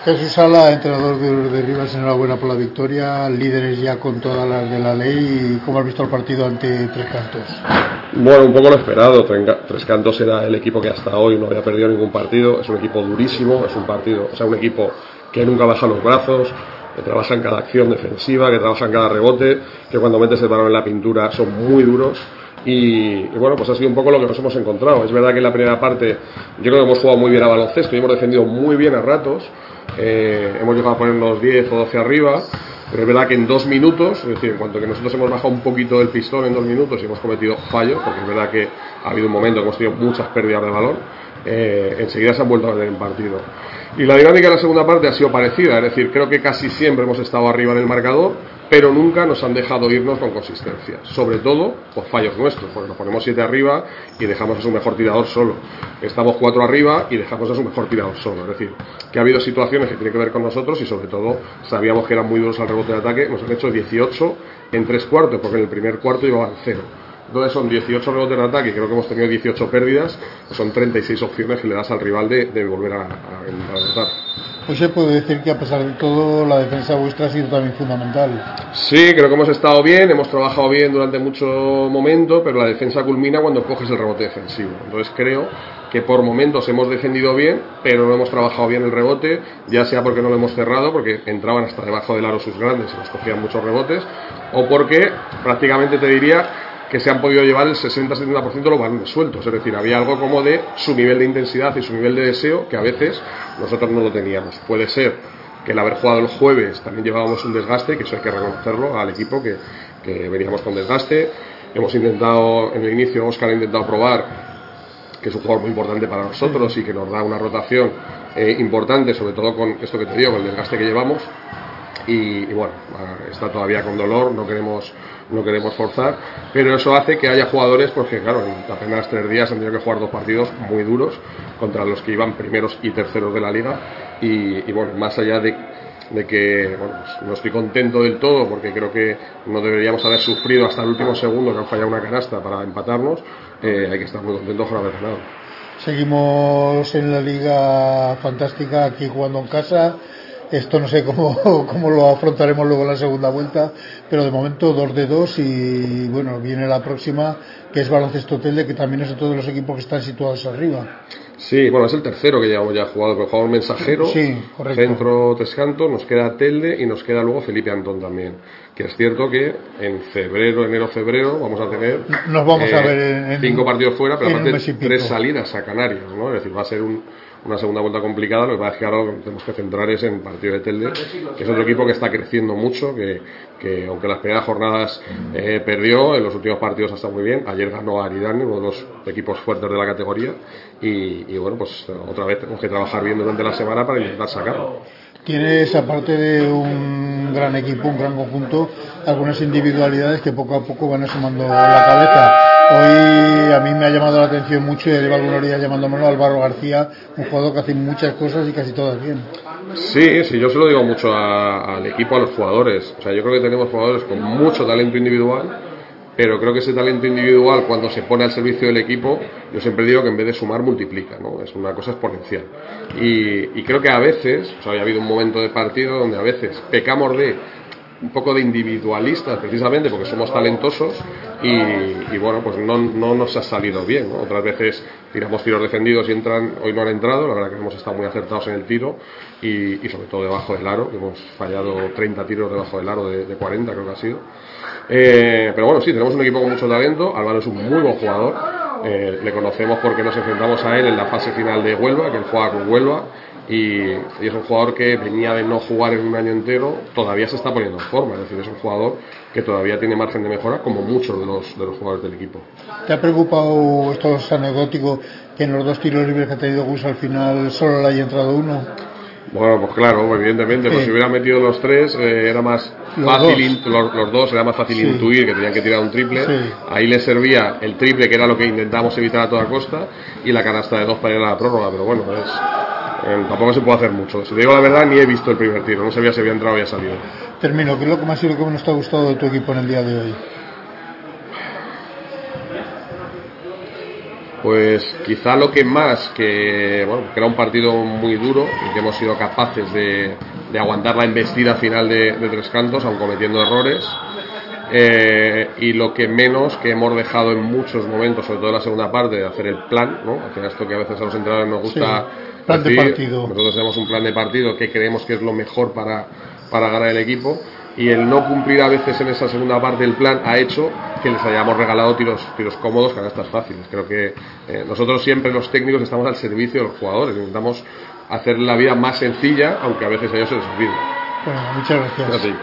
Jesús Sala, entrenador de Rivas, enhorabuena por la victoria, líderes ya con todas las de la ley. ¿Cómo has visto el partido ante Tres Cantos? Bueno, un poco lo esperado. Tres Cantos era el equipo que hasta hoy no había perdido ningún partido. Es un equipo durísimo, es un equipo que nunca baja los brazos, que trabaja en cada acción defensiva, que trabaja en cada rebote, que cuando metes el balón en la pintura son muy duros. Y bueno, pues ha sido un poco lo que nos hemos encontrado. Es verdad que en la primera parte yo creo que hemos jugado muy bien a baloncesto y hemos defendido muy bien a ratos. Hemos llegado a ponernos 10 o 12 arriba, pero es verdad que en 2 minutos, es decir, en cuanto que nosotros hemos bajado un poquito el pistón en 2 minutos y hemos cometido fallos, porque es verdad que ha habido un momento que hemos tenido muchas pérdidas de balón, enseguida se han vuelto a meter en partido. Y la dinámica de la segunda parte ha sido parecida, es decir, creo que casi siempre hemos estado arriba en el marcador, pero nunca nos han dejado irnos con consistencia, sobre todo por fallos nuestros, porque nos ponemos 7 arriba y dejamos a su mejor tirador solo, estamos 4 arriba y dejamos a su mejor tirador solo, es decir, que ha habido situaciones que tienen que ver con nosotros y sobre todo sabíamos que eran muy duros al rebote de ataque. Nos han hecho 18 en 3 cuartos, porque en el primer cuarto llevaban 0. Entonces son 18 rebotes de ataque, creo que hemos tenido 18 pérdidas, son 36 opciones que le das al rival de volver a anotar. Pues se puede decir que a pesar de todo la defensa vuestra ha sido también fundamental. Sí, creo que hemos estado bien, hemos trabajado bien durante mucho momento, pero la defensa culmina cuando coges el rebote defensivo. Entonces creo que por momentos hemos defendido bien, pero no hemos trabajado bien el rebote, ya sea porque no lo hemos cerrado, porque entraban hasta debajo del aro sus grandes y nos cogían muchos rebotes, o porque prácticamente te diría que se han podido llevar el 60-70% de los balones sueltos, es decir, había algo como de su nivel de intensidad y su nivel de deseo que a veces nosotros no lo teníamos. Puede ser que el haber jugado el jueves también llevábamos un desgaste, que eso hay que reconocerlo al equipo, que veníamos con desgaste. Hemos intentado, en el inicio Óscar ha intentado probar que es un jugador muy importante para nosotros y que nos da una rotación importante, sobre todo con esto que te digo, con el desgaste que llevamos. Y bueno, está todavía con dolor, no queremos forzar, pero eso hace que haya jugadores, porque claro, en apenas 3 días han tenido que jugar 2 partidos muy duros contra los que iban primeros y terceros de la liga. Y bueno, más allá de que bueno, pues no estoy contento del todo, porque creo que no deberíamos haber sufrido hasta el último segundo que han fallado una canasta para empatarnos, hay que estar muy contentos por haber ganado. Seguimos en la liga fantástica, aquí jugando en casa. Esto no sé cómo lo afrontaremos luego en la segunda vuelta, pero de momento 2-2 y bueno, viene la próxima, que es Baloncesto Telde, que también es de todos los equipos que están situados arriba. Sí, bueno, es el tercero que llevamos ya jugado, pero jugamos Mensajero, sí, Centro Tres Cantos, nos queda Telde y nos queda luego Felipe Antón también. Que es cierto que en enero-febrero vamos a tener nos vamos a ver 5 partidos fuera, pero aparte 3 salidas a Canarias, ¿no? Es decir, va a ser una segunda vuelta complicada. Lo que pasa es que ahora lo que tenemos que centrar es en el partido de Telde, que es otro equipo que está creciendo mucho, que aunque las primeras jornadas perdió, en los últimos partidos ha estado muy bien. Ayer ganó a Aridane, uno de los equipos fuertes de la categoría, y bueno, pues otra vez tenemos que trabajar bien durante la semana para intentar sacarlo. Tienes, aparte de un gran equipo, un gran conjunto, algunas individualidades que poco a poco van asomando la cabeza. Hoy a mí me ha llamado la atención mucho, y lleva algunos días llamándomelo, Álvaro García, un jugador que hace muchas cosas y casi todas bien. Sí, yo se lo digo mucho al equipo, a los jugadores. O sea, yo creo que tenemos jugadores con mucho talento individual, pero creo que ese talento individual, cuando se pone al servicio del equipo, yo siempre digo que en vez de sumar multiplica, ¿no? Es una cosa exponencial. Y creo que a veces, o sea, ha habido un momento de partido donde a veces pecamos de un poco de individualistas, precisamente porque somos talentosos, y bueno, pues no nos ha salido bien, ¿no? Otras veces tiramos tiros defendidos y entran, hoy no han entrado. La verdad que hemos estado muy acertados en el tiro y sobre todo debajo del aro, que hemos fallado 30 tiros debajo del aro de 40, creo que ha sido. Pero bueno, sí, tenemos un equipo con mucho talento. Álvaro es un muy buen jugador, le conocemos porque nos enfrentamos a él en la fase final de Huelva, que él juega con Huelva, y es un jugador que venía de no jugar en un año entero, todavía se está poniendo en forma, es decir, es un jugador que todavía tiene margen de mejora, como muchos de los jugadores del equipo. ¿Te ha preocupado, esto es anecdótico, que en los 2 tiros libres que ha tenido Gus al final solo le haya entrado uno? Bueno, pues claro, evidentemente, pues si hubiera metido los 3 era más fácil, los dos era más fácil intuir que tenían que tirar un triple. Ahí les servía el triple, que era lo que intentamos evitar a toda costa, y la canasta de 2 para ir a la prórroga, pero bueno, tampoco se puede hacer mucho. Si te digo la verdad, ni he visto el primer tiro, no sabía si había entrado o había salido. Termino, ¿qué es lo que más y lo que menos te ha gustado de tu equipo en el día de hoy? Pues quizá lo que más, que era un partido muy duro y que hemos sido capaces de aguantar la embestida final de Tres Cantos, aun cometiendo errores. Y lo que menos, que hemos dejado en muchos momentos, sobre todo en la segunda parte, de hacer el plan, ¿no? Al final, esto que a veces a los entrenadores nos gusta plan decir, de partido. nosotros tenemos un plan de partido que creemos que es lo mejor para ganar el equipo, y el no cumplir a veces en esa segunda parte el plan ha hecho que les hayamos regalado tiros cómodos, canastas fáciles. Creo que nosotros siempre, los técnicos, estamos al servicio de los jugadores, intentamos hacer la vida más sencilla, aunque a veces a ellos se les olvida. Bueno, muchas gracias.